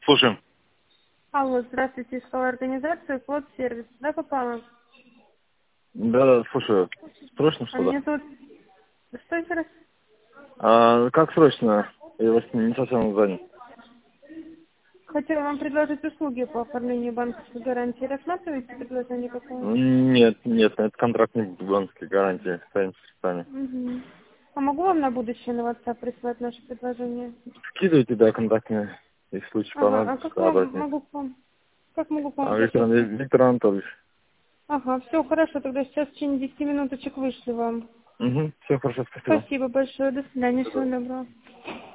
Слушаем. Алло, здравствуйте, искала организацию Клод Сервис. Да, попала? Да, слушаю. Срочно А что-то? меня зовут... Что еще раз? Как срочно? Я вас не совсем занят. Хотела вам предложить услуги по оформлению банковской гарантии. Рассматриваете предложение какое? Нет, это контракт не банковской гарантии. Станете сами. Угу. А могу вам на будущее на WhatsApp прислать наше предложение? Скидывайте, да, контактные. Если случай Ага, а понадобится, как то вам обратитесь. могу к вам? Как могу к вам обратиться? Виктор Анатольевич. Ага, все хорошо, тогда сейчас в течение 10 минуточек вышлю вам. Угу, все хорошо, спасибо. Спасибо большое, до свидания, всего доброго.